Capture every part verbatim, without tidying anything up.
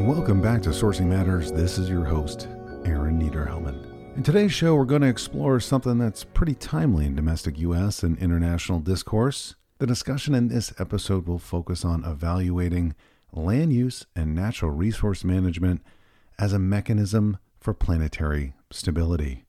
Welcome back to Sourcing Matters. This is your host, Aaron Niederhellman. In today's show, we're going to explore something that's pretty timely in domestic U S and international discourse. The discussion in this episode will focus on evaluating land use and natural resource management as a mechanism for planetary stability.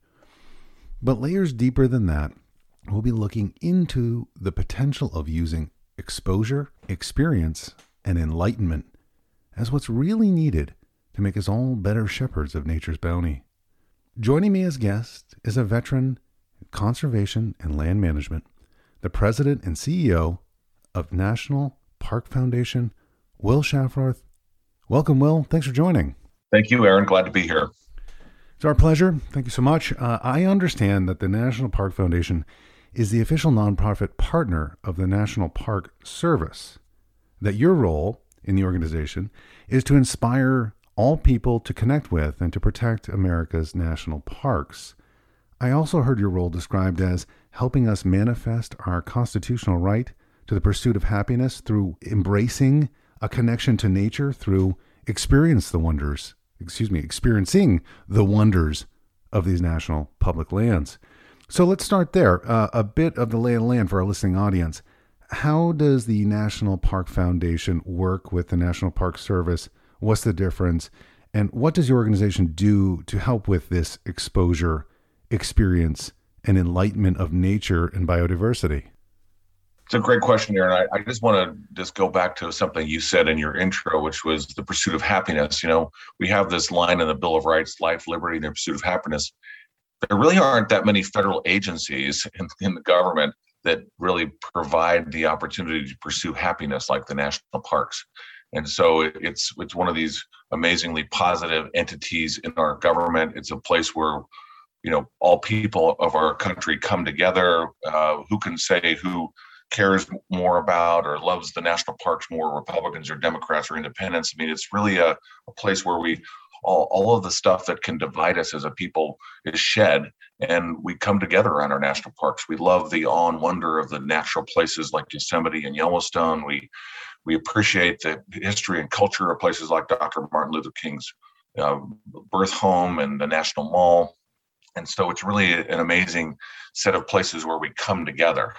But layers deeper than that, we'll be looking into the potential of using exposure, experience, and enlightenment as what's really needed to make us all better shepherds of nature's bounty. Joining me as guest is a veteran in conservation and land management, the president and C E O of National Park Foundation, Will Shafroth. Welcome, Will. Thanks for joining. Thank you, Aaron. Glad to be here. It's our pleasure. Thank you so much. Uh, I understand that the National Park Foundation is the official nonprofit partner of the National Park Service, that your role in the organization is to inspire all people to connect with and to protect America's national parks. I also heard your role described as helping us manifest our constitutional right to the pursuit of happiness through embracing a connection to nature, through experience the wonders, excuse me, experiencing the wonders of these national public lands. So let's start there. Uh, a bit of the lay of the land for our listening audience. How does the National Park Foundation work with the National Park Service? What's the difference? And what does your organization do to help with this exposure, experience, and enlightenment of nature and biodiversity? It's a great question, Aaron. I, I just want to just go back to something you said in your intro, which was the pursuit of happiness. You know, we have this line in the Bill of Rights, life, liberty, and the pursuit of happiness. There really aren't that many federal agencies in, in the government that really provide the opportunity to pursue happiness like the national parks. And so it's it's one of these amazingly positive entities in our government. It's a place where, you know, all people of our country come together. Uh, who can say who cares more about or loves the national parks more, Republicans or Democrats or independents? I mean, it's really a, a place where we all, all of the stuff that can divide us as a people is shed, and we come together around our national parks. We love the awe and wonder of the natural places like Yosemite and Yellowstone. We we appreciate the history and culture of places like Doctor Martin Luther King's uh, birth home and the National Mall. And so it's really an amazing set of places where we come together.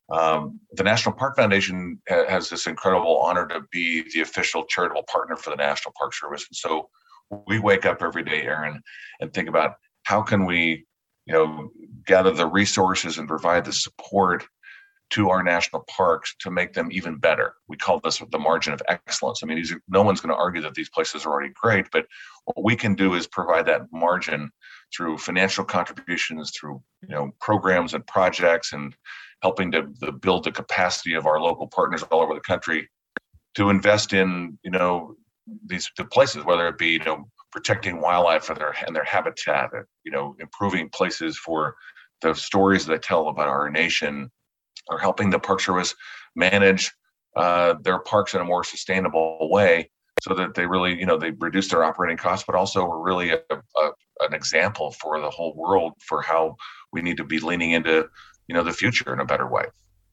Um, the National Park Foundation has this incredible honor to be the official charitable partner for the National Park Service. And so we wake up every day, Aaron, and think about how can we, you know, gather the resources and provide the support to our national parks to make them even better. We call this the margin of excellence. I mean, these, no one's going to argue that these places are already great, but what we can do is provide that margin through financial contributions, through, you know, programs and projects, and helping to, to build the capacity of our local partners all over the country to invest in, you know, these the places, whether it be, you know, protecting wildlife for their and their habitat, you know, improving places for the stories that tell about our nation, or helping the Park Service manage uh, their parks in a more sustainable way, so that they really, you know, they reduce their operating costs, but also are really a, a, an example for the whole world for how we need to be leaning into, you know, the future in a better way.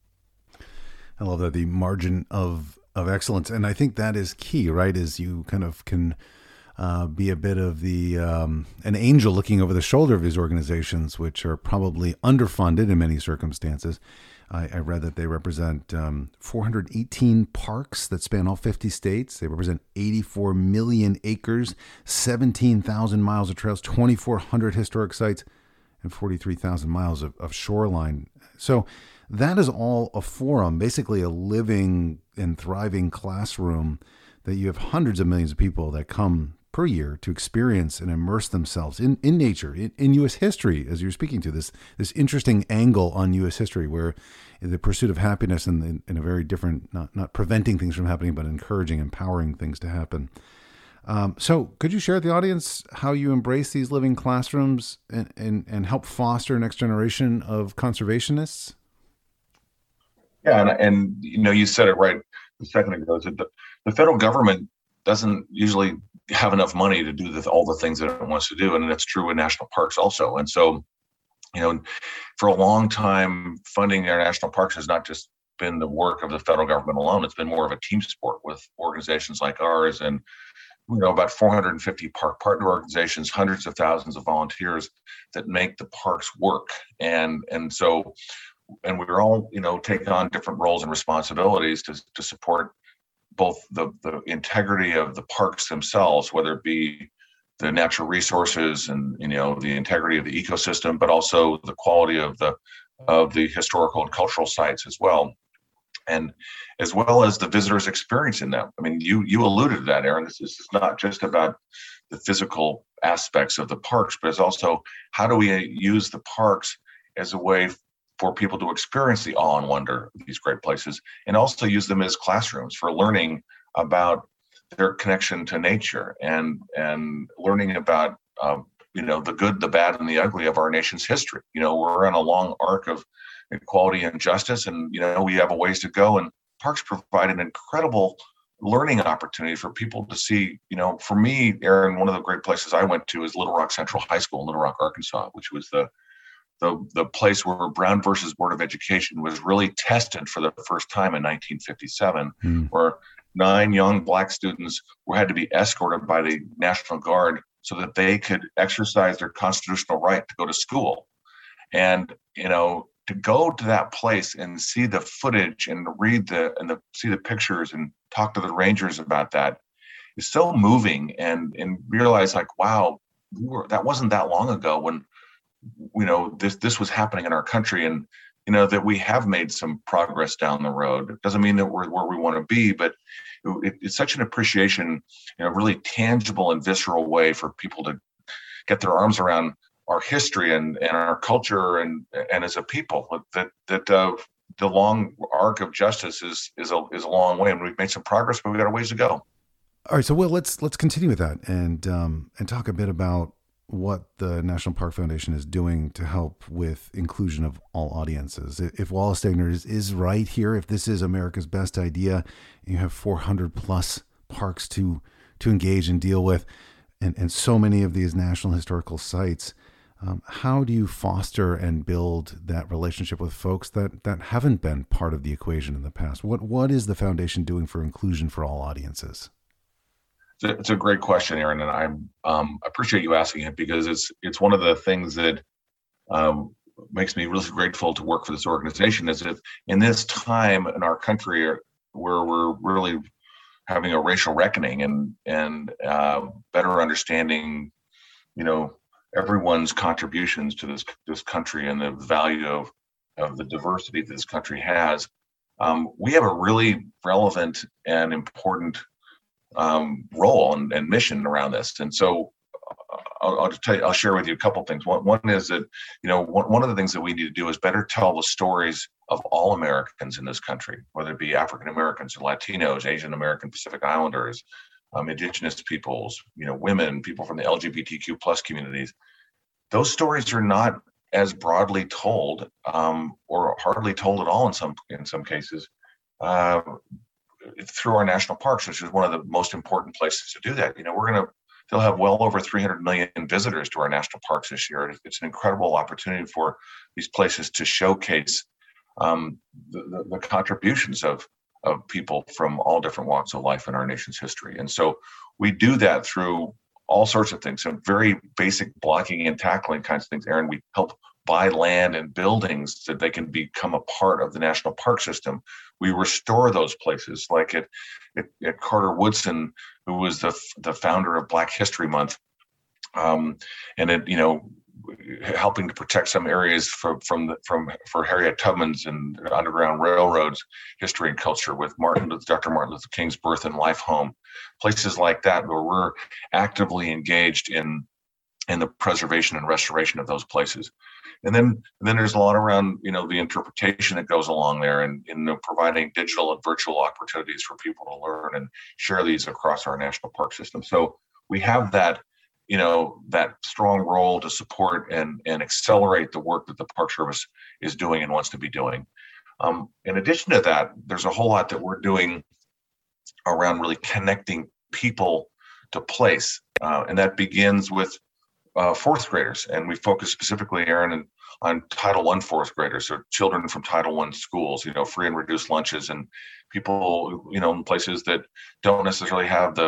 I love that, the margin of of excellence. And I think that is key, right? Is you kind of can uh, be a bit of the um, an angel looking over the shoulder of these organizations, which are probably underfunded in many circumstances. I, I read that they represent um, four hundred eighteen parks that span all fifty states. They represent eighty-four million acres, seventeen thousand miles of trails, twenty-four hundred historic sites, and forty-three thousand miles of, of shoreline. So that is all a forum, basically a living and thriving classroom that you have hundreds of millions of people that come per year to experience and immerse themselves in, in nature, in, in U S history, as you're speaking to, this this interesting angle on U S history where the pursuit of happiness in, in, in a very different, not, not preventing things from happening, but encouraging, empowering things to happen. Um, so could you share with the audience how you embrace these living classrooms and, and, and help foster next generation of conservationists? Yeah, and, and you know, you said it right a second ago, that the, the federal government doesn't usually have enough money to do the, all the things that it wants to do. And that's true in national parks also. And so, you know, for a long time, funding our national parks has not just been the work of the federal government alone. It's been more of a team sport with organizations like ours and you know, about four hundred fifty park partner organizations, hundreds of thousands of volunteers that make the parks work. And and so, and we're all, you know, take on different roles and responsibilities to to support both the the integrity of the parks themselves, whether it be the natural resources and, you know, the integrity of the ecosystem, but also the quality of the of the historical and cultural sites as well, and as well as the visitors' experience in them. I mean, you you alluded to that, Aaron. This is not just about the physical aspects of the parks, but it's also how do we use the parks as a way for people to experience the awe and wonder of these great places, and also use them as classrooms for learning about their connection to nature and and learning about um, you know, the good, the bad, and the ugly of our nation's history. You know, we're on a long arc of equality and justice, and you know, we have a ways to go. And parks provide an incredible learning opportunity for people to see. You know, for me, Aaron, one of the great places I went to is Little Rock Central High School in Little Rock, Arkansas, which was the the the place where Brown versus Board of Education was really tested for the first time in nineteen fifty-seven, mm. where nine young Black students were had to be escorted by the National Guard so that they could exercise their constitutional right to go to school. And, you know, to go to that place and see the footage and read the and the see the pictures and talk to the rangers about that is so moving, and and realize like, wow, we were, that wasn't that long ago when, you know, this this was happening in our country, and you know, that we have made some progress down the road. It doesn't mean that we're where we want to be, but it, it's such an appreciation in a really tangible and visceral way for people to get their arms around our history and, and our culture and and as a people. That that uh, the long arc of justice is is a is a long way, and we've made some progress, but we've got a ways to go. All right, so Will, let's let's continue with that and um, and talk a bit about what the National Park Foundation is doing to help with inclusion of all audiences. If Wallace Stegner is, is right here, if this is America's best idea, you have four hundred plus parks to to engage and deal with, and, and so many of these national historical sites, um, how do you foster and build that relationship with folks that, that haven't been part of the equation in the past? What What is the foundation doing for inclusion for all audiences? It's a great question, Aaron, and I um, appreciate you asking it, because it's it's one of the things that um, makes me really grateful to work for this organization. Is that in this time in our country where we're really having a racial reckoning and and uh, better understanding, you know, everyone's contributions to this this country and the value of of the diversity that this country has, um, we have a really relevant and important um, role and, and mission around this. And so uh, I'll, I'll just tell you, I'll share with you a couple of things. One, one is that, you know, one, one of the things that we need to do is better tell the stories of all Americans in this country, whether it be African Americans or Latinos, Asian American, Pacific Islanders, um, indigenous peoples, you know, women, people from the L G B T Q plus communities. Those stories are not as broadly told, um, or hardly told at all in some in some cases, uh, through our national parks, which is one of the most important places to do that. You know, we're going to, they'll have well over three hundred million visitors to our national parks this year. It's an incredible opportunity for these places to showcase um, the, the, the contributions of, of people from all different walks of life in our nation's history. And so we do that through all sorts of things, some very basic blocking and tackling kinds of things. Aaron, we help buy land and buildings so that they can become a part of the national park system. We restore those places, like at, at, at Carter Woodson, who was the the founder of Black History Month, um, and it, you know, helping to protect some areas from from the, from for Harriet Tubman's and Underground Railroad's history and culture with Martin, Doctor Martin Luther King's birth and life home, places like that where we're actively engaged in in the preservation and restoration of those places. And then, and then there's a lot around, you know, the interpretation that goes along there, and in the providing digital and virtual opportunities for people to learn and share these across our national park system. So we have that, you know, that strong role to support and and accelerate the work that the Park Service is doing and wants to be doing. Um, in addition to that, there's a whole lot that we're doing around really connecting people to place, uh, and that begins with Uh, fourth graders, and we focus specifically, Aaron, on, on Title One fourth graders, or children from Title One schools. You know, free and reduced lunches, and people, you know, in places that don't necessarily have the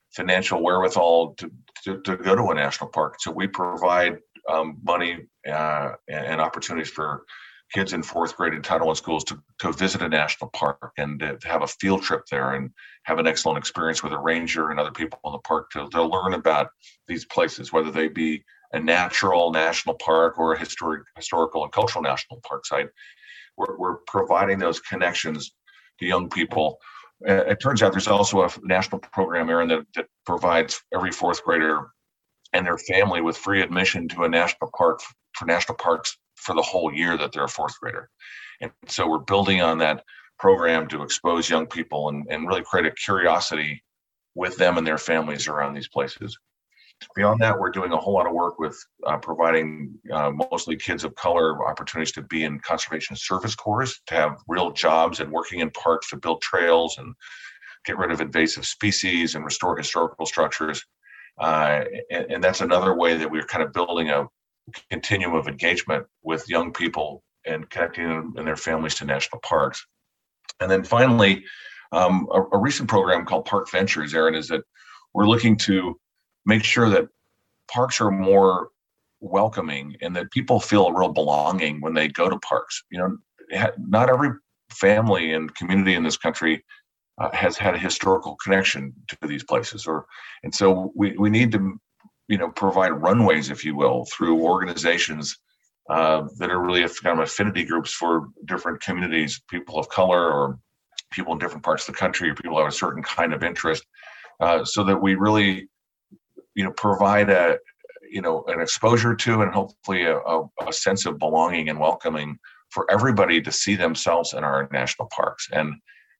financial wherewithal to, to, to go to a national park. So we provide um, money uh, and, and opportunities for kids in fourth grade and Title One schools to, to visit a national park and to have a field trip there and have an excellent experience with a ranger and other people in the park to, to learn about these places, whether they be a natural national park or a historic, historical and cultural national park site. We're, we're providing those connections to young people. Uh, it turns out there's also a national program, Aaron, that, that provides every fourth grader and their family with free admission to a national park for national parks for the whole year that they're a fourth grader. And so we're building on that program to expose young people and, and really create a curiosity with them and their families around these places. Beyond that, we're doing a whole lot of work with uh, providing uh, mostly kids of color opportunities to be in conservation service corps, to have real jobs and working in parks to build trails and get rid of invasive species and restore historical structures. Uh, and, and that's another way that we're kind of building a continuum of engagement with young people and connecting them and their families to national parks. And then finally, um, a, a recent program called Park Ventures, Aaron, is that we're looking to make sure that parks are more welcoming and that people feel a real belonging when they go to parks. You know, not every family and community in this country uh, has had a historical connection to these places, or and so we we need to, you know, provide runways, if you will, through organizations uh, that are really kind of affinity groups for different communities, people of color or people in different parts of the country, or people who have a certain kind of interest, uh, so that we really, you know, provide a, you know, an exposure to and hopefully a, a, a sense of belonging and welcoming for everybody to see themselves in our national parks. And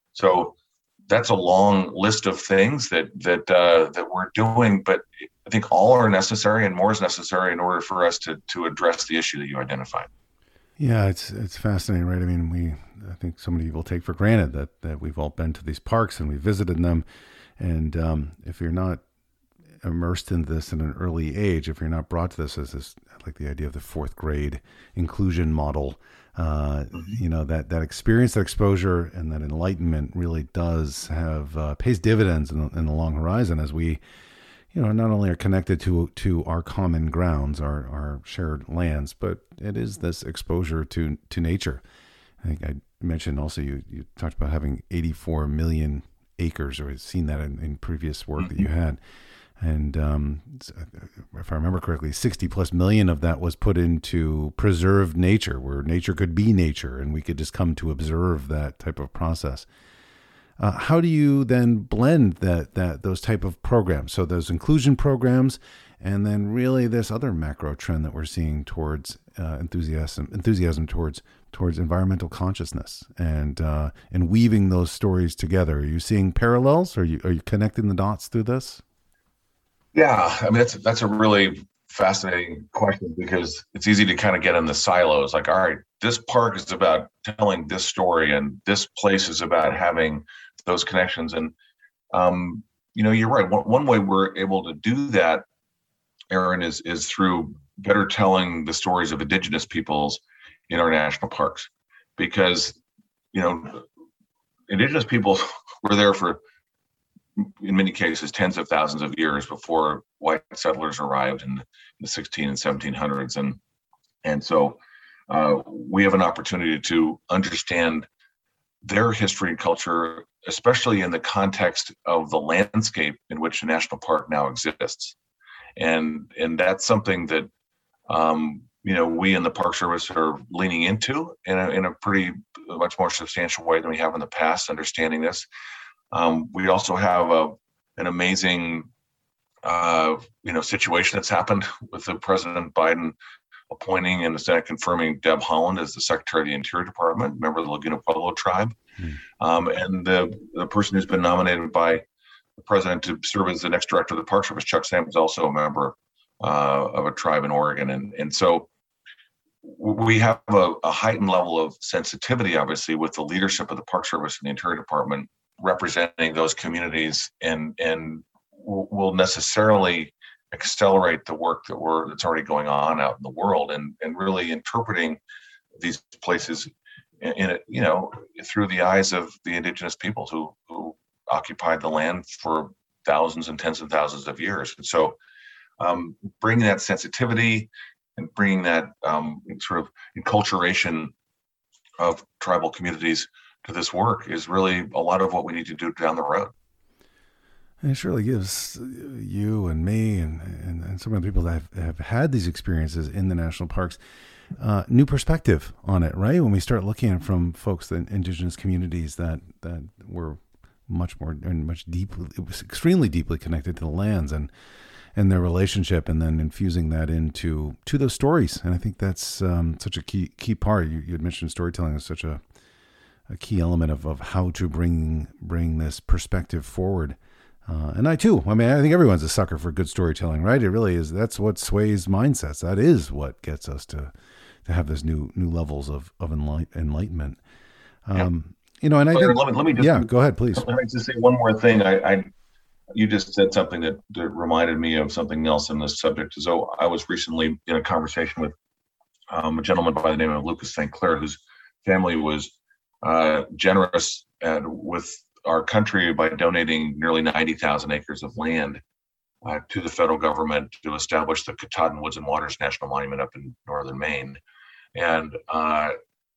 so that's a long list of things that that uh, that we're doing, but I think all are necessary and more is necessary in order for us to to address the issue that you identified. Yeah, it's it's fascinating, right? I mean, we I think so many people take for granted that that we've all been to these parks and we've visited them, and um, if you're not immersed in this in an early age, if you're not brought to this as this, like the idea of the fourth grade inclusion model, uh, mm-hmm. you know, that, that experience, that exposure, and that enlightenment really does have, uh, pays dividends in the, in the long horizon as we, you know, not only are connected to, to our common grounds, our, our shared lands, but it is this exposure to, to nature. I think I mentioned also, you, you talked about having eighty-four million acres, or I've seen that in, in previous work mm-hmm. that you had. And um, if I remember correctly, sixty plus million of that was put into preserved nature, where nature could be nature and we could just come to observe that type of process. Uh, how do you then blend that that those type of programs? So those inclusion programs, and then really this other macro trend that we're seeing towards uh, enthusiasm enthusiasm towards towards environmental consciousness, and uh, and weaving those stories together. Are you seeing parallels? Or are you are you connecting the dots through this? Yeah, I mean, that's that's a really fascinating question, because it's easy to kind of get in the silos. Like, all right, this park is about telling this story, and this place is about having those connections. And um, you know, you're right. One, one way we're able to do that, Aaron, is is through better telling the stories of Indigenous peoples in our national parks, because you know, Indigenous people were there for, in many cases, tens of thousands of years before white settlers arrived in the sixteen and seventeen hundreds. And, and so uh, we have an opportunity to understand their history and culture, especially in the context of the landscape in which the national park now exists. And, and that's something that, um, you know, we in the Park Service are leaning into in a, in a pretty much more substantial way than we have in the past, understanding this. Um, we also have a, an amazing, uh, you know, situation that's happened with the President Biden appointing and the Senate confirming Deb Haaland as the Secretary of the Interior Department, member of the Laguna Pueblo tribe, hmm. um, and the the person who's been nominated by the President to serve as the next Director of the Park Service, Chuck Sam, is also a member uh, of a tribe in Oregon, and and so we have a, a heightened level of sensitivity, obviously, with the leadership of the Park Service and the Interior Department representing those communities, and and will necessarily accelerate the work that we're that's already going on out in the world, and and really interpreting these places in, in a, you know, through the eyes of the Indigenous peoples who who occupied the land for thousands and tens of thousands of years. And so um, bringing that sensitivity and bringing that um, sort of enculturation of tribal communities to this work is really a lot of what we need to do down the road. And it surely gives you and me and, and, and some of the people that have, have had these experiences in the national parks uh, new perspective on it, right? When we start looking at it from folks, the indigenous communities that, that were much more and much deeply, it was extremely deeply connected to the lands and and their relationship, and then infusing that into to those stories. And I think that's um, such a key key part. You, you had mentioned storytelling is such a, a key element of, of how to bring bring this perspective forward. Uh, and I too, I mean, I think everyone's a sucker for good storytelling, right? It really is. That's what sways mindsets. That is what gets us to to have this new new levels of of enlight, enlightenment. Um, yeah. You know, and I think, let me, let me just, yeah, go ahead, please. Let me just say one more thing. I, I you just said something that, that reminded me of something else in this subject. So I was recently in a conversation with um, a gentleman by the name of Lucas Saint Clair, whose family was uh, generous and with our country by donating nearly ninety thousand acres of land uh, to the federal government to establish the Katahdin Woods and Waters National Monument up in northern Maine. And uh,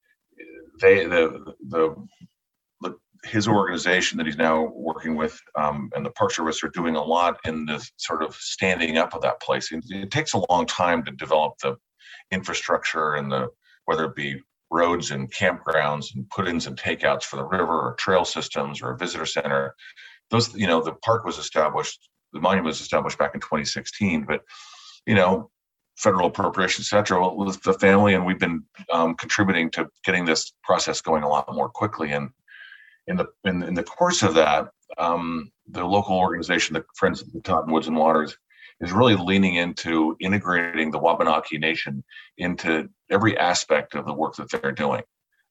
they, the, the, the, his organization that he's now working with um, and the Park Service are doing a lot in the sort of standing up of that place. It, it takes a long time to develop the infrastructure and the, whether it be roads and campgrounds and put-ins and takeouts for the river or trail systems or a visitor center. Those, you know, the park was established, the monument was established back in twenty sixteen, but, you know, federal appropriations, et cetera, with the family, and we've been um, contributing to getting this process going a lot more quickly. And in the in, in the course of that, um, the local organization, the Friends of the Katahdin Woods and Waters, is really leaning into integrating the Wabanaki Nation into every aspect of the work that they're doing.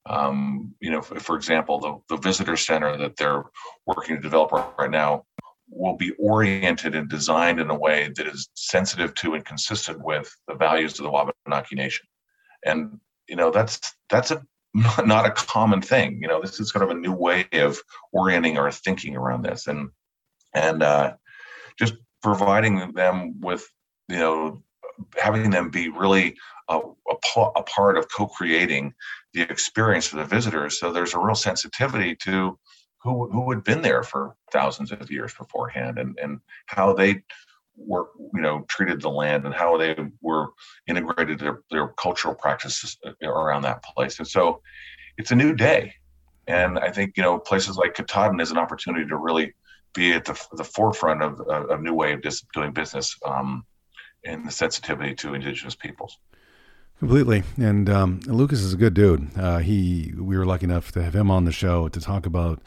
Um, you know, for, for example, the, the visitor center that they're working to develop right now will be oriented and designed in a way that is sensitive to and consistent with the values of the Wabanaki Nation. And, you know, that's that's a not a common thing. You know, this is kind of a new way of orienting our thinking around this. And, and uh, just providing them with, you know, having them be really a, a, a part of co-creating the experience for the visitors. So there's a real sensitivity to who who had been there for thousands of years beforehand, and, and how they were, you know, treated the land and how they were integrated their, their cultural practices around that place. And so it's a new day. And I think, you know, places like Katahdin is an opportunity to really be at the, the forefront of a new way of just doing business um, and the sensitivity to indigenous peoples. Completely. And um, Lucas is a good dude. Uh, he, we were lucky enough to have him on the show to talk about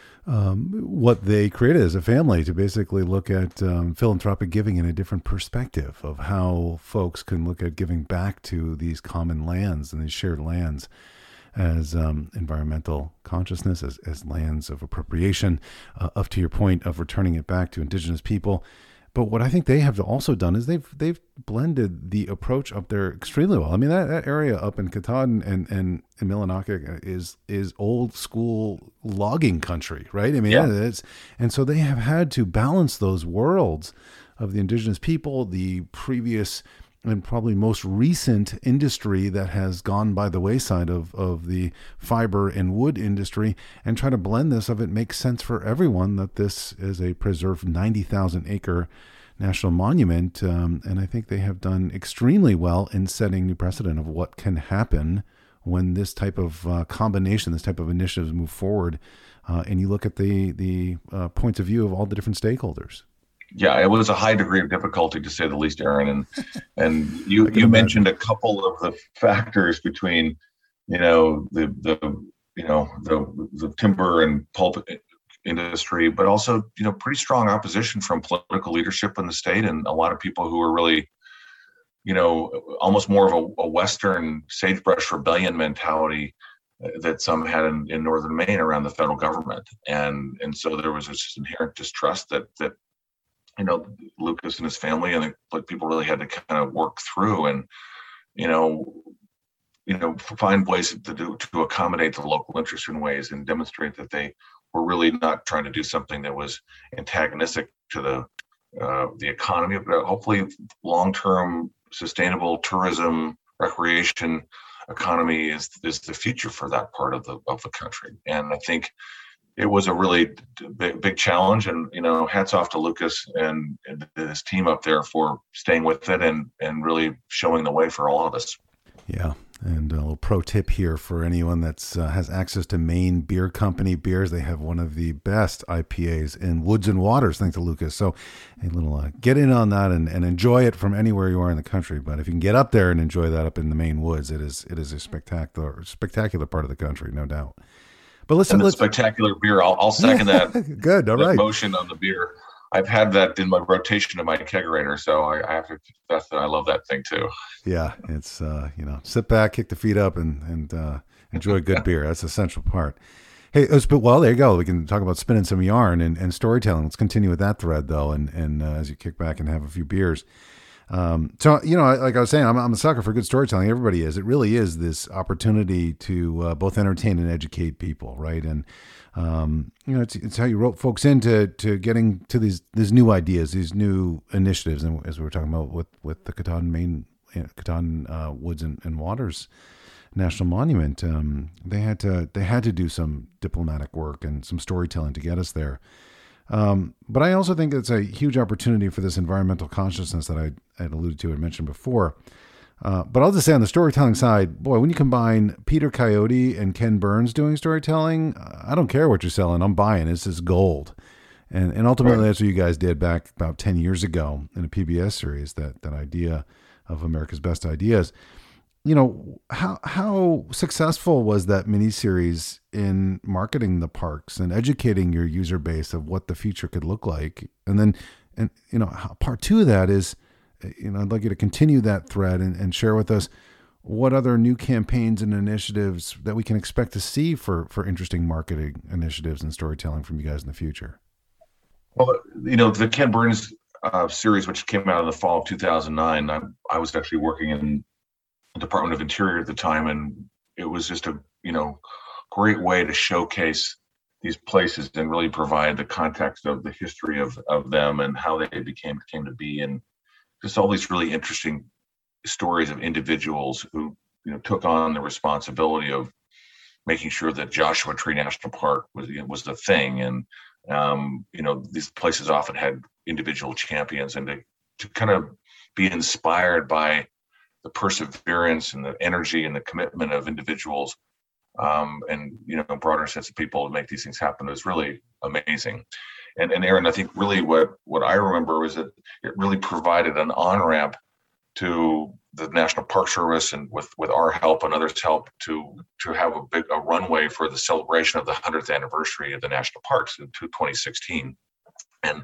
um, what they created as a family, to basically look at um, philanthropic giving in a different perspective of how folks can look at giving back to these common lands and these shared lands as um, environmental consciousness, as, as lands of appropriation, uh, up to your point of returning it back to indigenous people. But what I think they have also done is they've they've blended the approach up there extremely well. I mean, that, that area up in Katahdin and and in Millinocket is is old school logging country, right? I mean, yeah. it's and so they have had to balance those worlds of the indigenous people, the previous and probably most recent industry that has gone by the wayside of, of the fiber and wood industry, and try to blend this of it makes sense for everyone that this is a preserved ninety thousand acre national monument. Um, and I think they have done extremely well in setting new precedent of what can happen when this type of uh, combination, this type of initiatives move forward. Uh, and you look at the, the uh, points of view of all the different stakeholders. Yeah, it was a high degree of difficulty, to say the least, Aaron. And and you you mentioned a couple of the factors between, you know, the the you know the the timber and pulp industry, but also, you know, pretty strong opposition from political leadership in the state, and a lot of people who are really, you know, almost more of a, a Western sagebrush rebellion mentality that some had in, in northern Maine around the federal government, and and so there was this inherent distrust that that. you know, Lucas and his family and the, people really had to kind of work through and, you know, you know, find ways to do, to accommodate the local interest in ways and demonstrate that they were really not trying to do something that was antagonistic to the uh, the economy, but hopefully long-term sustainable tourism, recreation economy is is the future for that part of the of the country. And I think it was a really big, big challenge, and you know, hats off to Lucas and, and his team up there for staying with it and and really showing the way for all of us. Yeah. And a little pro tip here for anyone that's uh, has access to Maine Beer Company beers. They have one of the best I P As in Woods and Waters, thanks to Lucas. So a little uh, get in on that and, and enjoy it from anywhere you are in the country. But if you can get up there and enjoy that up in the Maine woods, it is it is a spectacular spectacular part of the country, no doubt. But listen, and the let's spectacular beer. I'll, I'll second that. Good, all that right. Motion on the beer. I've had that in my rotation of my kegerator, so I, I have to confess that I love that thing too. Yeah, it's uh, you know, sit back, kick the feet up, and and uh, enjoy good beer. That's the essential part. Hey, but well, there you go. We can talk about spinning some yarn and, and storytelling. Let's continue with that thread though, and and uh, as you kick back and have a few beers. Um, so you know, like I was saying, I'm I'm a sucker for good storytelling. Everybody is. It really is this opportunity to uh, both entertain and educate people, right? And um, you know, it's, it's how you rope folks into to getting to these these new ideas, these new initiatives, and as we were talking about with with the Katahdin Maine, Katahdin uh, Woods and, and Waters National Monument, um, they had to they had to do some diplomatic work and some storytelling to get us there. Um, but I also think it's a huge opportunity for this environmental consciousness that I had alluded to and mentioned before. Uh, but I'll just say on the storytelling side, boy, when you combine Peter Coyote and Ken Burns doing storytelling, I don't care what you're selling. I'm buying. It's just gold. And and ultimately, that's what you guys did back about ten years ago in a P B S series, that that idea of America's Best Ideas. You know, how how successful was that miniseries in marketing the parks and educating your user base of what the future could look like? And then, and you know, part two of that is, you know, I'd like you to continue that thread and, and share with us what other new campaigns and initiatives that we can expect to see for, for interesting marketing initiatives and storytelling from you guys in the future. Well, you know, the Ken Burns uh, series, which came out in the fall of two thousand nine, I, I was actually working in the Department of Interior at the time, and it was just a, you know, great way to showcase these places and really provide the context of the history of, of them and how they became came to be, and just all these really interesting stories of individuals who, you know, took on the responsibility of making sure that Joshua Tree National Park was was the thing. And um, you know, these places often had individual champions, and to, to kind of be inspired by the perseverance and the energy and the commitment of individuals, um, and, you know, broader sets of people to make these things happen was really amazing. And, and Aaron, I think really what, what I remember was that it really provided an on-ramp to the National Park Service, and with, with our help and others' help, to to have a big a runway for the celebration of the hundredth anniversary of the national parks in twenty sixteen. And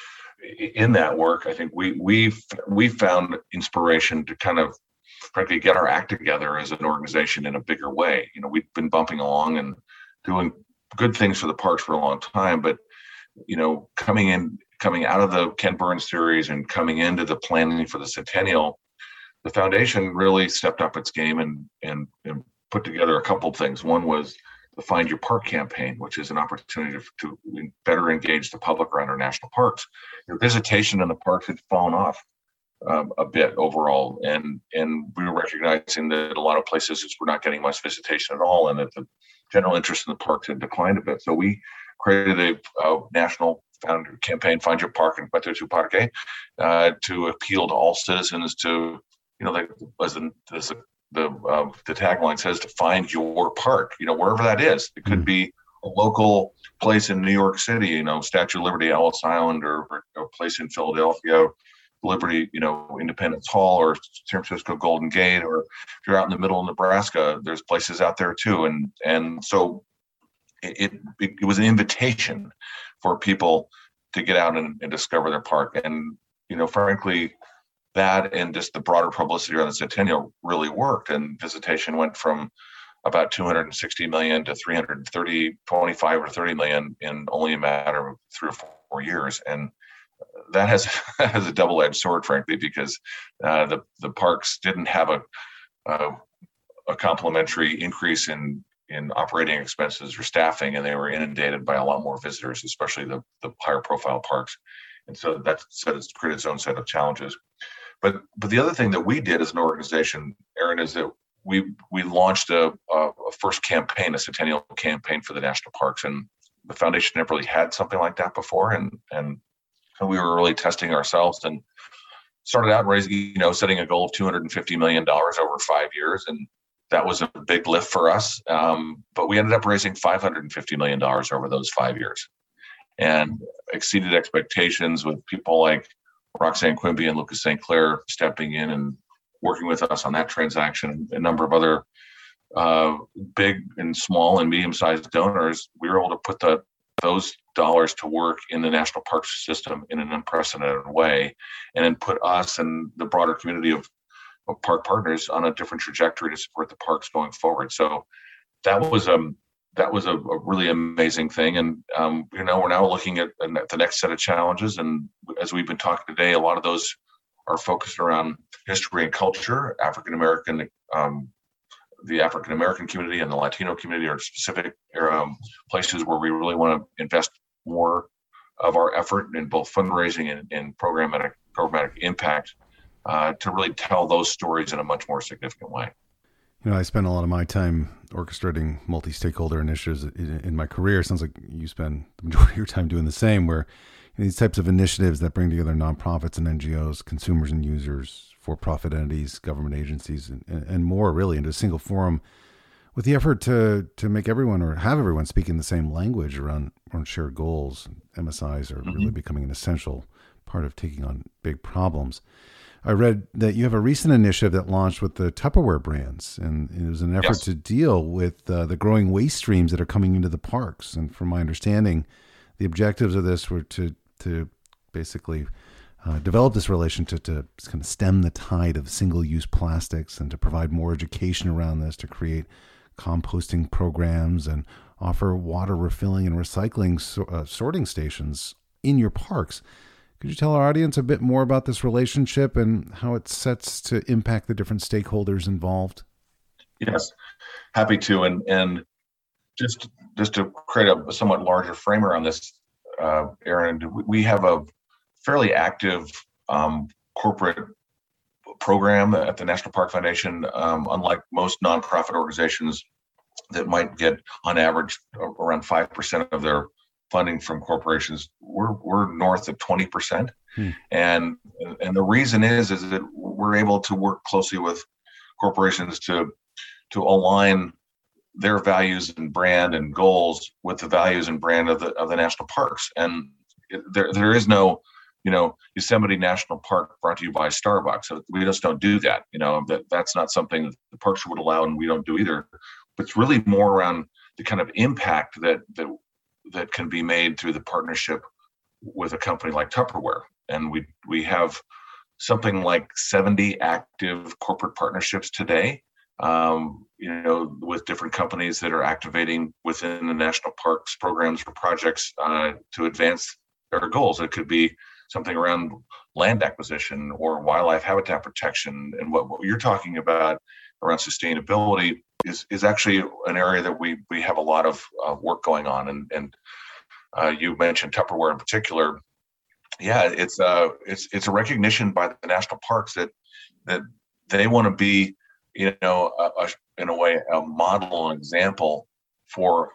in that work, I think we we we found inspiration to kind of, frankly, get our act together as an organization in a bigger way. You know, we've been bumping along and doing good things for the parks for a long time, but, you know, coming in, coming out of the Ken Burns series and coming into the planning for the centennial, the foundation really stepped up its game and and, and put together a couple of things. One was the Find Your Park campaign, which is an opportunity to, to better engage the public around our national parks. Your visitation in the parks had fallen off um, a bit overall, and and we were recognizing that a lot of places we're not getting much visitation at all, and that the general interest in the parks had declined a bit. So we created a, a national found campaign, Find Your Park and Encuentra tu Parque, uh, to appeal to all citizens to, you know, like as, in, as a, the uh, the tagline says, to find your park, you know, wherever that is. It could be a local place in New York City, you know, Statue of Liberty, Ellis Island, or, or a place in Philadelphia, Liberty, you know, Independence Hall, or San Francisco Golden Gate, or if you're out in the middle of Nebraska, there's places out there too. And and so it it, it was an invitation for people to get out and, and discover their park. And, you know, frankly, that and just the broader publicity around the centennial really worked. And visitation went from about two hundred sixty million to three hundred thirty, twenty-five or thirty million in only a matter of three or four years. And that has has a double-edged sword, frankly, because uh, the the parks didn't have a a, a complementary increase in in operating expenses or staffing, and they were inundated by a lot more visitors, especially the, the higher profile parks. And so that's set it's created its own set of challenges. But but the other thing that we did as an organization, Aaron, is that we we launched a, a, a first campaign, a centennial campaign for the national parks, and the foundation never really had something like that before, and and so we were really testing ourselves and started out raising, you know, setting a goal of two hundred fifty million dollars over five years, and that was a big lift for us. Um, but we ended up raising five hundred fifty million dollars over those five years, and exceeded expectations with people like Roxanne Quimby and Lucas Saint Clair stepping in and working with us on that transaction. A number of other uh, big and small and medium-sized donors. We were able to put the, those dollars to work in the national parks system in an unprecedented way, and then put us and the broader community of, of park partners on a different trajectory to support the parks going forward. So that was um that was a, a really amazing thing. And um, you know, we're now looking at, at the next set of challenges. And as we've been talking today, a lot of those are focused around history and culture. African American, um, the African American community and the Latino community are specific um, places where we really want to invest more of our effort in both fundraising and, and programmatic programmatic impact uh, to really tell those stories in a much more significant way. You know, I spend a lot of my time orchestrating multi-stakeholder initiatives in, in my career. It sounds like you spend the majority of your time doing the same, where these types of initiatives that bring together nonprofits and N G Os, consumers and users, for-profit entities, government agencies, and, and more really into a single forum with the effort to to make everyone or have everyone speaking the same language around, around shared goals. M S Is are mm-hmm. really becoming an essential part of taking on big problems. I read that you have a recent initiative that launched with the Tupperware brands, and it was an effort yes. to deal with uh, the growing waste streams that are coming into the parks. And from my understanding, the objectives of this were to to basically uh, develop this relationship to, to kind of stem the tide of single-use plastics and to provide more education around this, to create composting programs and offer water refilling and recycling so, uh, sorting stations in your parks. Could you tell our audience a bit more about this relationship and how it sets to impact the different stakeholders involved? Yes, happy to. And and just just to create a somewhat larger frame around this, uh, Aaron, we have a fairly active um, corporate program at the National Park Foundation. Um, unlike most nonprofit organizations that might get, on average, around five percent of their funding from corporations, we're we're north of twenty percent. Hmm. And and the reason is is that we're able to work closely with corporations to to align their values and brand and goals with the values and brand of the of the national parks. And it, there there is no, you know, Yosemite National Park brought to you by Starbucks. So we just don't do that. You know, that that's not something that the parks would allow, and we don't do either. But it's really more around the kind of impact that that that can be made through the partnership with a company like Tupperware. And we we have something like seventy active corporate partnerships today, um, you know, with different companies that are activating within the national parks programs or projects uh, to advance their goals. It could be something around land acquisition or wildlife habitat protection. And what, what you're talking about around sustainability is is actually an area that we we have a lot of uh, work going on. And and uh, you mentioned Tupperware in particular. Yeah, it's uh it's it's a recognition by the national parks that that they want to be, you know, a, a, in a way a model, an example for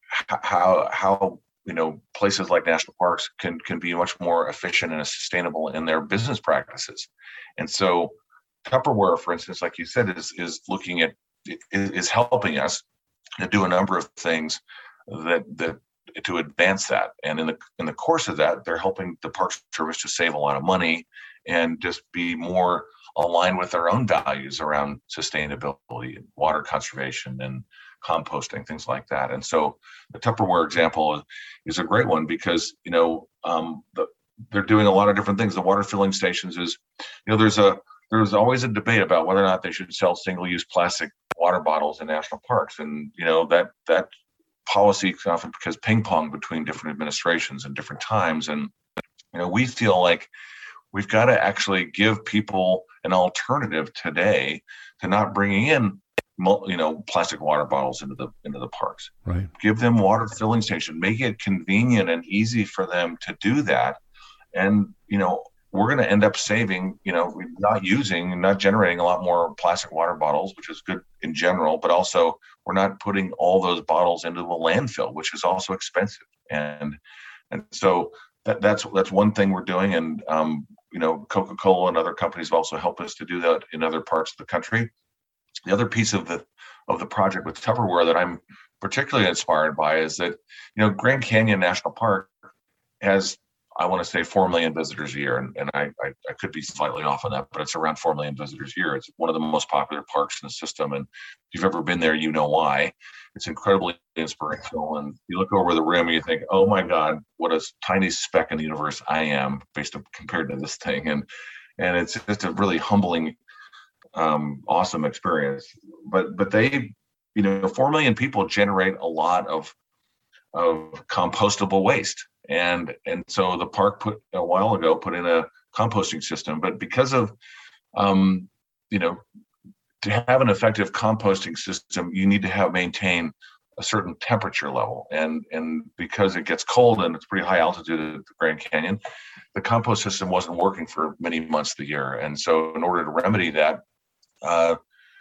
how how you know places like national parks can can be much more efficient and sustainable in their business practices. And so Tupperware, for instance, like you said, is is looking at is helping us to do a number of things that that to advance that. And in the in the course of that, they're helping the Park Service to save a lot of money and just be more aligned with their own values around sustainability and water conservation and composting, things like that. And so the Tupperware example is, is a great one because, you know, um, the, they're doing a lot of different things. The water filling stations is, you know, there's a there's always a debate about whether or not they should sell single-use plastic water bottles in national parks. And, you know, that that policy often because ping pong between different administrations and different times. And, you know, we feel like we've got to actually give people an alternative today to not bringing in you know, plastic water bottles into the into the parks. Right. Give them water filling station. Make it convenient and easy for them to do that. And, you know, we're going to end up saving, you know, not using, not generating a lot more plastic water bottles, which is good in general, but also we're not putting all those bottles into a landfill, which is also expensive. And and so that, that's that's one thing we're doing. And, um, you know, Coca-Cola and other companies have also helped us to do that in other parts of the country. The other piece of the of the project with Tupperware that I'm particularly inspired by is that, you know, Grand Canyon National Park has, I want to say, four million visitors a year. And, and I, I, I could be slightly off on that, but it's around four million visitors a year. It's one of the most popular parks in the system. And if you've ever been there, you know why. It's incredibly inspirational. And you look over the rim and you think, oh my God, what a tiny speck in the universe I am based on, compared to this thing. And, and it's just a really humbling, um, awesome experience. But, but they, you know, four million people generate a lot of, of compostable waste. And and so the park put a while ago put in a composting system, but because of, um, you know, to have an effective composting system, you need to have maintain a certain temperature level. And and because it gets cold and it's pretty high altitude at the Grand Canyon, the compost system wasn't working for many months of the year. And so in order to remedy that, uh,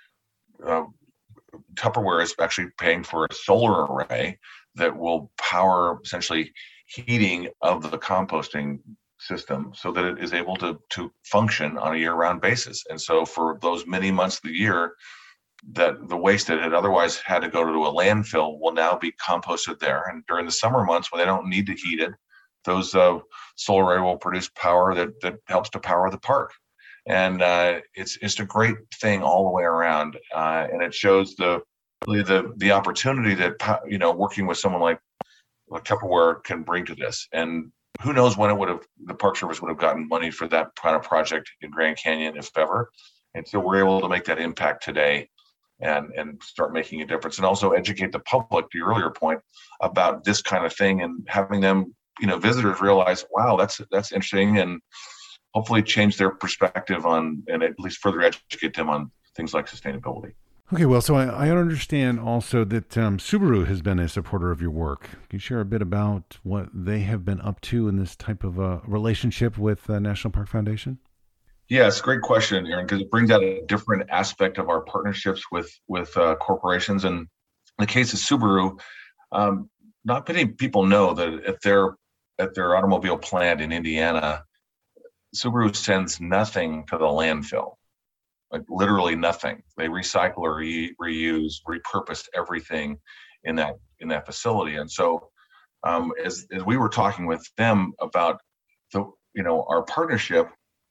uh, Tupperware is actually paying for a solar array that will power essentially heating of the composting system so that it is able to to function on a year-round basis. And so for those many months of the year, that the waste that had otherwise had to go to a landfill will now be composted there. And during the summer months when they don't need to heat it, those uh, solar array will produce power that that helps to power the park. And uh, it's it's a great thing all the way around, uh, and it shows the really the the opportunity that, you know, working with someone like like Tupperware can bring to this. And who knows when it would have, the Park Service would have gotten money for that kind of project in Grand Canyon, if ever. And so we're able to make that impact today and, and start making a difference, and also educate the public, to your earlier point, about this kind of thing, and having them, you know, visitors realize, wow, that's, that's interesting, and hopefully change their perspective on, and at least further educate them on things like sustainability. Okay, well, so I, I understand also that um, Subaru has been a supporter of your work. Can you share a bit about what they have been up to in this type of a relationship with uh, National Park Foundation? Yes, great question, Aaron, because it brings out a different aspect of our partnerships with with uh, corporations. And in the case of Subaru, um, not many people know that at their at their automobile plant in Indiana, Subaru sends nothing to the landfill. Like literally nothing. They recycle or re- reuse, repurpose everything in that in that facility. And so, um, as as we were talking with them about the you know our partnership,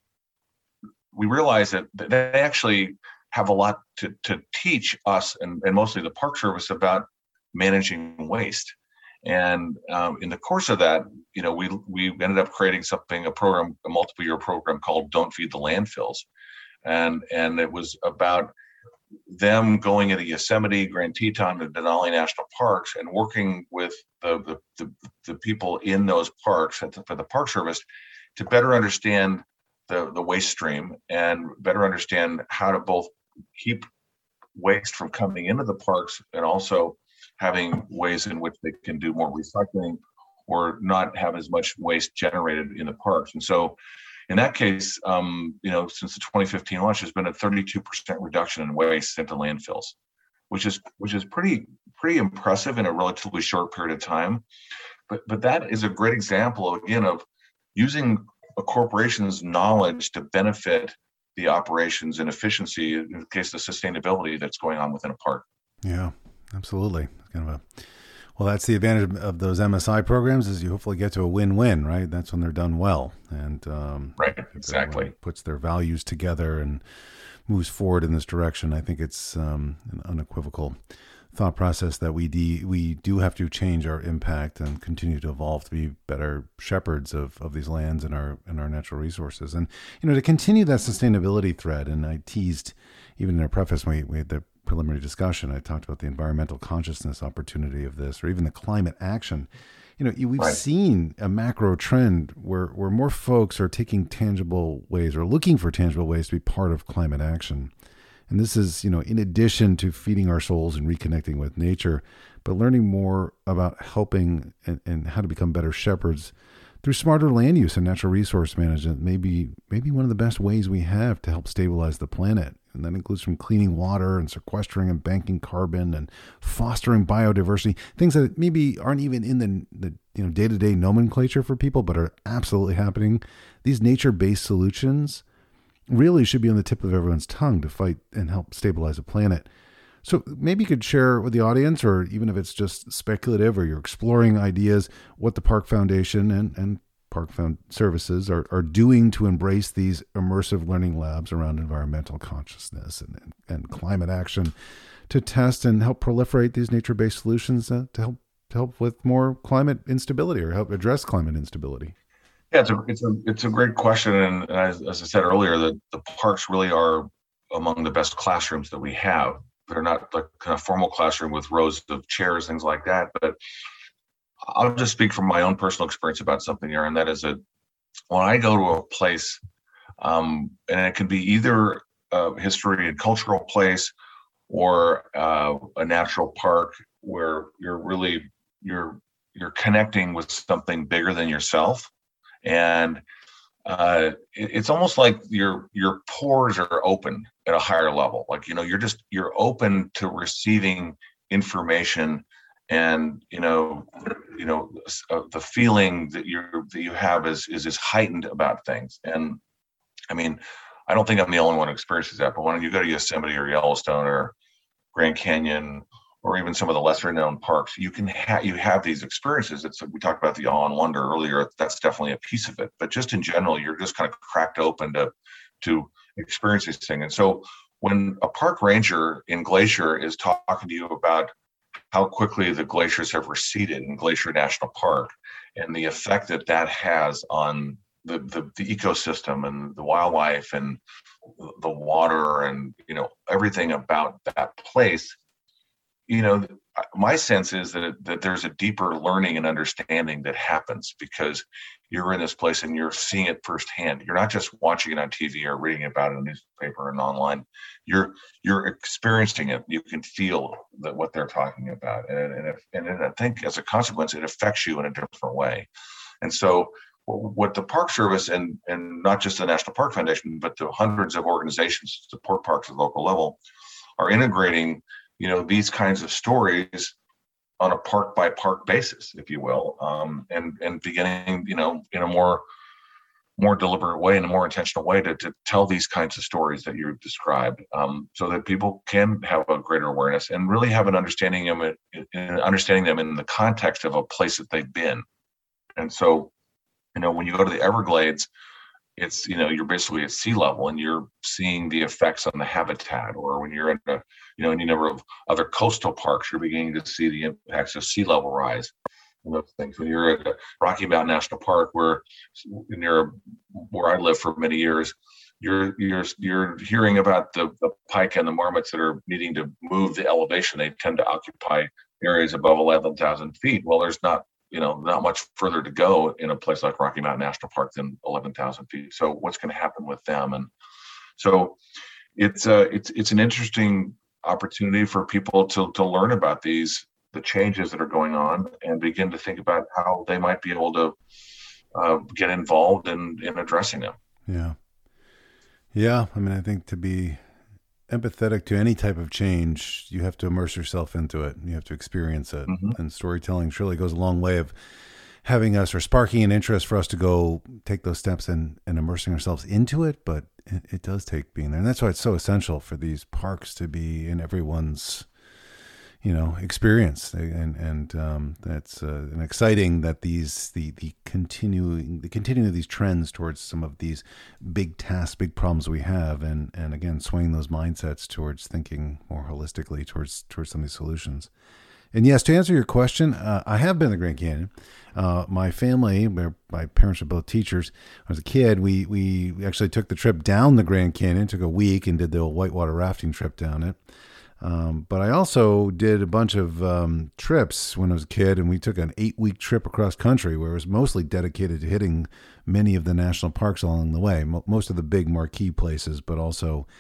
we realized that they actually have a lot to to teach us and, and mostly the Park Service about managing waste. And um, in the course of that, you know, we we ended up creating something, a program, a multiple year program called Don't Feed the Landfills. And and it was about them going into Yosemite, Grand Teton, and Denali National Parks, and working with the the, the, the people in those parks the, for the Park Service to better understand the, the waste stream and better understand how to both keep waste from coming into the parks and also having ways in which they can do more recycling or not have as much waste generated in the parks. And so in that case, um, you know, since the twenty fifteen launch, there's been a thirty-two percent reduction in waste sent to landfills, which is which is pretty pretty impressive in a relatively short period of time. But but that is a great example, again, of using a corporation's knowledge to benefit the operations and efficiency, in the case of sustainability that's going on within a park. Yeah, absolutely. Kind of a Well, that's the advantage of those M S I programs, is you hopefully get to a win-win, right? That's when they're done well. And um, right, exactly. Puts their values together and moves forward in this direction. I think it's um, an unequivocal thought process that we de- we do have to change our impact and continue to evolve to be better shepherds of, of these lands and our and our natural resources. And, you know, to continue that sustainability thread, and I teased, even in our preface, when we, we had the preliminary discussion, I talked about the environmental consciousness opportunity of this, or even the climate action. You know, we've right. seen a macro trend where, where more folks are taking tangible ways or looking for tangible ways to be part of climate action. And this is, you know, in addition to feeding our souls and reconnecting with nature, but learning more about helping and, and how to become better shepherds through smarter land use and natural resource management. Maybe, maybe one of the best ways we have to help stabilize the planet. And that includes from cleaning water and sequestering and banking carbon and fostering biodiversity, things that maybe aren't even in the, the you know day-to-day nomenclature for people, but are absolutely happening. These nature-based solutions really should be on the tip of everyone's tongue to fight and help stabilize the planet. So maybe you could share with the audience, or even if it's just speculative or you're exploring ideas, what the Park Foundation and, and Park Found Services are, are doing to embrace these immersive learning labs around environmental consciousness and, and, and climate action to test and help proliferate these nature-based solutions uh, to help to help with more climate instability or help address climate instability. Yeah, it's a it's a it's a great question, and as, as I said earlier, the the parks really are among the best classrooms that we have. They're not like kind of formal classroom with rows of chairs, things like that. But I'll just speak from my own personal experience about something here, and that is that when I go to a place, um, and it can be either a history and cultural place or uh, a natural park where you're really you're you're connecting with something bigger than yourself. And uh, it, it's almost like your your pores are open at a higher level. Like, you know, you're just you're open to receiving information, and you know, you know, uh, the feeling that you that you have is is is heightened about things. And I mean, I don't think I'm the only one who experiences that. But when you go to Yosemite or Yellowstone or Grand Canyon, or even some of the lesser known parks, you can have you have these experiences. It's we talked about the awe and wonder earlier. That's definitely a piece of it. But just in general, you're just kind of cracked open to to experience this thing. And so when a park ranger in Glacier is talking to you about how quickly the glaciers have receded in Glacier National Park and the effect that that has on the the, the ecosystem and the wildlife and the water and you know everything about that place, you know, my sense is that that there's a deeper learning and understanding that happens because you're in this place and you're seeing it firsthand. You're not just watching it on T V or reading about it in a newspaper and online. You're you're experiencing it. You can feel that what they're talking about, and and, if, and I think as a consequence, it affects you in a different way. And so, what the Park Service and and not just the National Park Foundation, but the hundreds of organizations that support parks at the local level are integrating, you know, these kinds of stories on a park by park basis, if you will, um, and and beginning, you know, in a more more deliberate way, in a more intentional way, to to tell these kinds of stories that you've described, um, so that people can have a greater awareness and really have an understanding of it, in understanding them in the context of a place that they've been. And so, you know, when you go to the Everglades, it's, you know, you're basically at sea level and you're seeing the effects on the habitat. Or when you're in a, you know, any number of other coastal parks, you're beginning to see the impacts of sea level rise and those things. When you're at Rocky Mountain National Park, where near where I lived for many years, you're you're you're hearing about the, the pike and the marmots that are needing to move the elevation. They tend to occupy areas above eleven thousand feet. Well, there's not you know, not much further to go in a place like Rocky Mountain National Park than eleven thousand feet. So what's going to happen with them? And so it's uh, it's it's an interesting opportunity for people to to learn about these, the changes that are going on, and begin to think about how they might be able to uh, get involved in, in addressing them. Yeah. Yeah. I mean, I think to be empathetic to any type of change, you have to immerse yourself into it. You have to experience it. Mm-hmm. And storytelling surely goes a long way of having us or sparking an interest for us to go take those steps and, and immersing ourselves into it. But it, it does take being there. And that's why it's so essential for these parks to be in everyone's, you know, experience. And, and um, that's uh, an exciting that these, the, the continuing, the continuing of these trends towards some of these big tasks, big problems we have. And, and again, swinging those mindsets towards thinking more holistically towards, towards some of these solutions. And yes, to answer your question, uh, I have been to the Grand Canyon. Uh, my family, my parents are both teachers. When I was a kid, we, we actually took the trip down the Grand Canyon, took a week and did the old whitewater rafting trip down it. Um, but I also did a bunch of um, trips when I was a kid, and we took an eight-week trip across country where it was mostly dedicated to hitting many of the national parks along the way, mo- most of the big marquee places, but also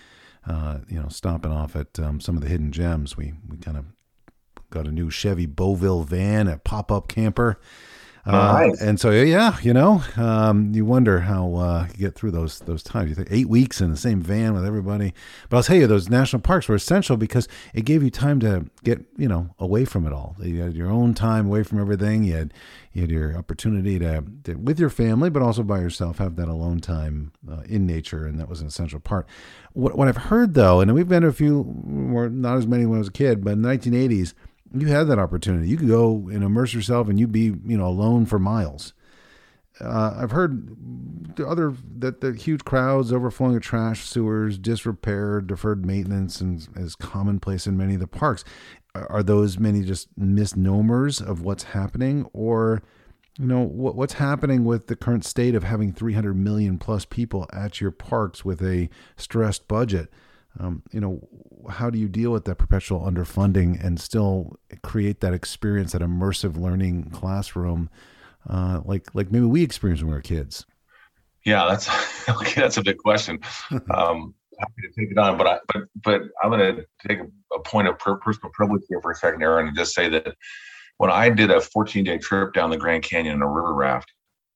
uh, you know, stopping off at um, some of the hidden gems. We we kind of got a new Chevy Beauville van, a pop-up camper. Uh, Nice. and so, yeah, you know, um, you wonder how uh, you get through those those times. You think eight weeks in the same van with everybody. But I'll tell you, those national parks were essential because it gave you time to get, you know, away from it all. You had your own time away from everything. You had you had your opportunity to, to with your family, but also by yourself, have that alone time uh, in nature, and that was an essential part. What, what I've heard, though, and we've been to a few, more, not as many when I was a kid, but in the nineteen eighties, you had that opportunity. You could go and immerse yourself, and you'd be, you know, alone for miles. Uh, I've heard the other that the huge crowds, overflowing of trash, sewers, disrepair, deferred maintenance, and is commonplace in many of the parks. Are those many just misnomers of what's happening, or, you know, what, what's happening with the current state of having three hundred million plus people at your parks with a stressed budget? Um, you know, how do you deal with that perpetual underfunding and still create that experience, that immersive learning classroom, uh, like like maybe we experienced when we were kids? Yeah, that's okay. That's a big question. Um, happy to take it on, but I, but but I'm going to take a, a point of per- personal privilege here for a second, Aaron, and just say that when I did a fourteen day trip down the Grand Canyon in a river raft,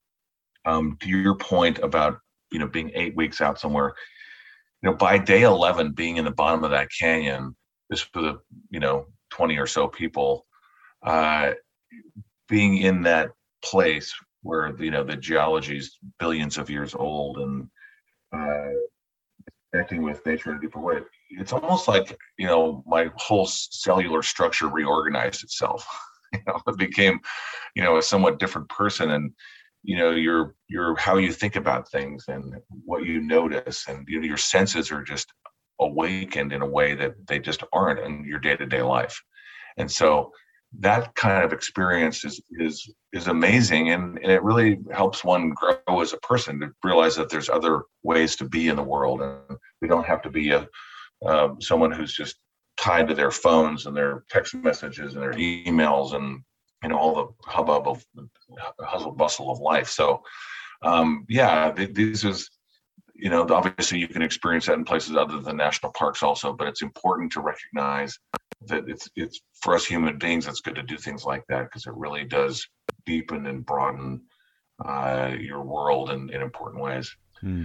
um, to your point about, you know, being eight weeks out somewhere, you know, by day eleven, being in the bottom of that canyon, this for the, you know, twenty or so people, uh, being in that place where, you know, the geology is billions of years old, and uh, connecting with nature in a deeper way, it's almost like, you know, my whole cellular structure reorganized itself. You know, it became, you know, a somewhat different person, and you know, your your how you think about things and what you notice, and you know, your senses are just awakened in a way that they just aren't in your day-to-day life. And so that kind of experience is is is amazing, and, and it really helps one grow as a person, to realize that there's other ways to be in the world, and we don't have to be a um, someone who's just tied to their phones and their text messages and their emails and, you know, all the hubbub of hustle bustle of life. So um, yeah, th- this is, you know, obviously you can experience that in places other than national parks also, but it's important to recognize that it's it's for us human beings, it's good to do things like that, because it really does deepen and broaden uh, your world in, in important ways. Hmm.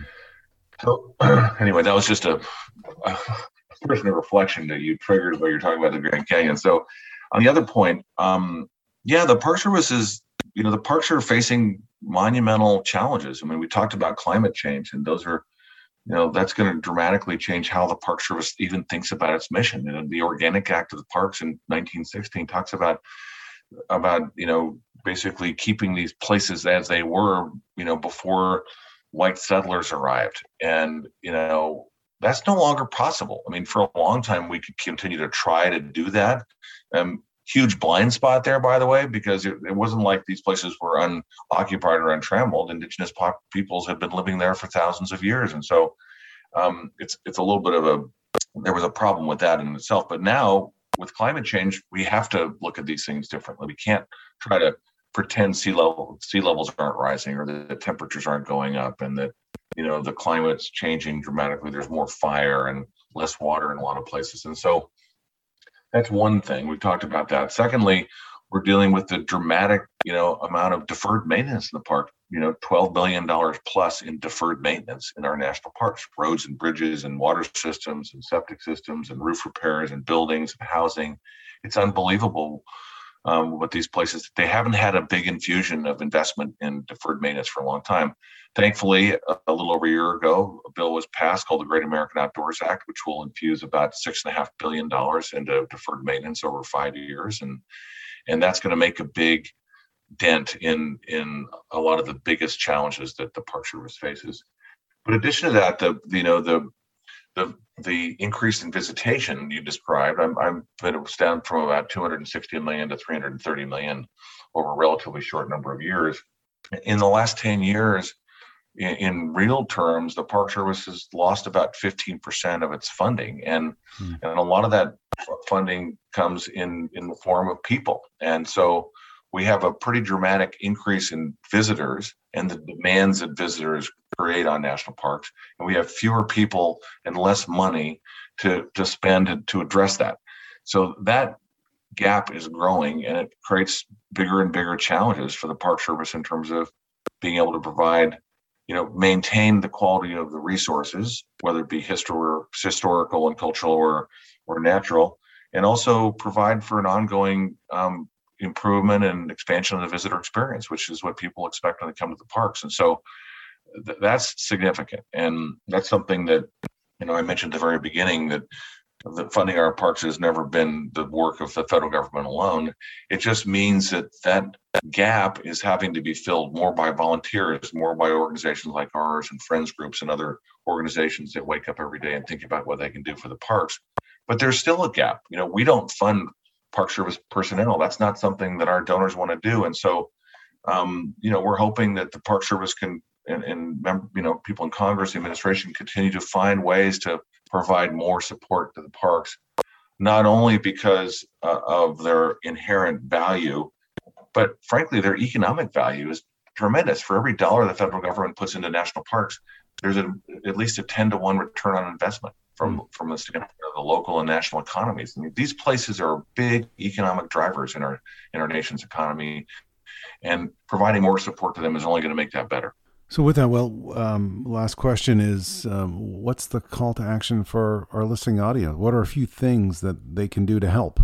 So anyway, that was just a, a personal reflection that you triggered while you're talking about the Grand Canyon. So on the other point, um, yeah, the Park Service is, you know, the parks are facing monumental challenges. I mean, we talked about climate change, and those are, you know, that's going to dramatically change how the Park Service even thinks about its mission. And the Organic Act of the Parks in nineteen sixteen talks about, about, you know, basically keeping these places as they were, you know, before white settlers arrived. And, you know, that's no longer possible. I mean, for a long time, we could continue to try to do that. Um, huge blind spot there, by the way, because it, it wasn't like these places were unoccupied or untrammeled. Indigenous pop- peoples have been living there for thousands of years. And so um, it's it's a little bit of a, there was a problem with that in itself. But now with climate change, we have to look at these things differently. We can't try to pretend sea level sea levels aren't rising, or that the temperatures aren't going up, and that, you know, the climate's changing dramatically. There's more fire and less water in a lot of places. And so that's one thing. We've talked about that. Secondly, we're dealing with the dramatic, you know, amount of deferred maintenance in the park. You know, twelve billion dollars plus in deferred maintenance in our national parks, roads and bridges and water systems and septic systems and roof repairs and buildings and housing. It's unbelievable um, what these places, they haven't had a big infusion of investment in deferred maintenance for a long time. Thankfully, a, a little over a year ago, a bill was passed called the Great American Outdoors Act, which will infuse about six and a half billion dollars into deferred maintenance over five years, and and that's going to make a big dent in in a lot of the biggest challenges that the Park Service faces. But in addition to that, the you know the the the increase in visitation you described, I'm I'm it was down from about two hundred sixty million to three hundred thirty million over a relatively short number of years. In the last ten years, in, in real terms, the Park Service has lost about fifteen percent of its funding, and hmm. and a lot of that funding comes in in the form of people. And so we have a pretty dramatic increase in visitors and the demands that visitors create on national parks. And we have fewer people and less money to, to spend to, to address that. So that gap is growing, and it creates bigger and bigger challenges for the Park Service in terms of being able to provide, you know, maintain the quality of the resources, whether it be histor- historical and cultural or, or natural, and also provide for an ongoing um, improvement and expansion of the visitor experience, which is what people expect when they come to the parks. And so th- that's significant. And that's something that, you know, I mentioned at the very beginning that the funding our parks has never been the work of the federal government alone. It just means that that gap is having to be filled more by volunteers, more by organizations like ours and friends groups and other organizations that wake up every day and think about what they can do for the parks. But there's still a gap. You know, we don't fund Park Service personnel. That's not something that our donors want to do. And so, um, you know, we're hoping that the Park Service can, and, and you know, people in Congress, the administration, continue to find ways to provide more support to the parks, not only because uh, of their inherent value, but frankly, their economic value is tremendous. For every dollar the federal government puts into national parks, there's a, at least a ten to one return on investment from, mm. from the standpoint of the local and national economies. I mean, these places are big economic drivers in our in our nation's economy, and providing more support to them is only going to make that better. So with that, well, um, last question is, um, what's the call to action for our listening audience? What are a few things that they can do to help?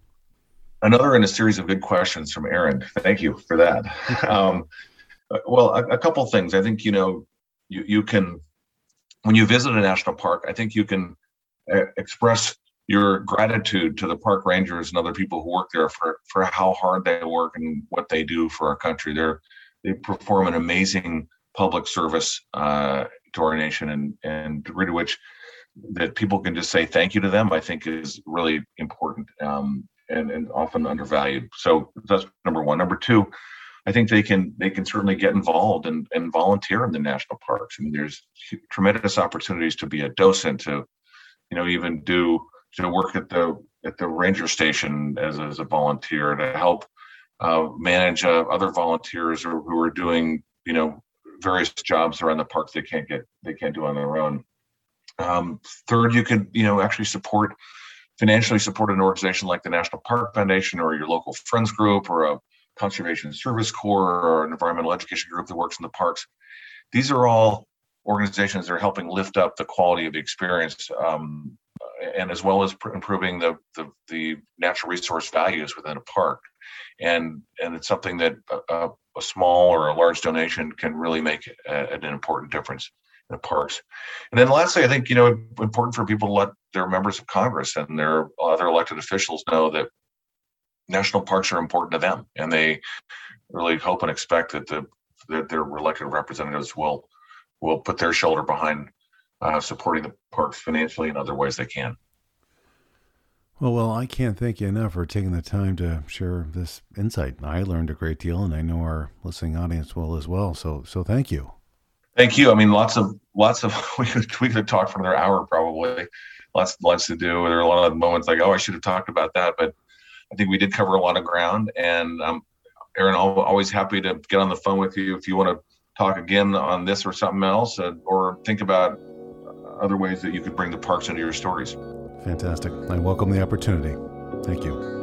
Another in a series of good questions from Aaron. Thank you for that. um, well, a, a couple things. I think, you know, you, you can, when you visit a national park, I think you can uh, express your gratitude to the park rangers and other people who work there for, for how hard they work and what they do for our country. They're, they perform an amazing public service uh, to our nation, and and degree to which that people can just say thank you to them, I think is really important um, and, and often undervalued. So that's number one. Number two, I think they can they can certainly get involved and, and volunteer in the national parks. I mean, there's tremendous opportunities to be a docent, to, you know, even do to work at the at the ranger station as, as a volunteer, to help uh, manage uh, other volunteers who, who are doing, you know, various jobs around the parks they can't get they can't do on their own. Um, third, you could, you know, actually support financially support an organization like the National Park Foundation, or your local friends group, or a conservation service corps, or an environmental education group that works in the parks. These are all organizations that are helping lift up the quality of the experience, um, and as well as pr- improving the, the the natural resource values within a park. And and it's something that a, a small or a large donation can really make a, an important difference in the parks. And then lastly, I think, you know, important for people to let their members of Congress and their other elected officials know that national parks are important to them, and they really hope and expect that the that their elected representatives will will put their shoulder behind uh, supporting the parks financially in other ways they can. Well, well, I can't thank you enough for taking the time to share this insight. I learned a great deal, and I know our listening audience will as well. So, so thank you. Thank you. I mean, lots of, lots of, we could, we could talk for another hour, probably. Lots, lots to do. There are a lot of moments like, oh, I should have talked about that, but I think we did cover a lot of ground. And um, Aaron, I'm always happy to get on the phone with you if you want to talk again on this or something else, uh, or think about other ways that you could bring the parks into your stories. Fantastic. I welcome the opportunity. Thank you.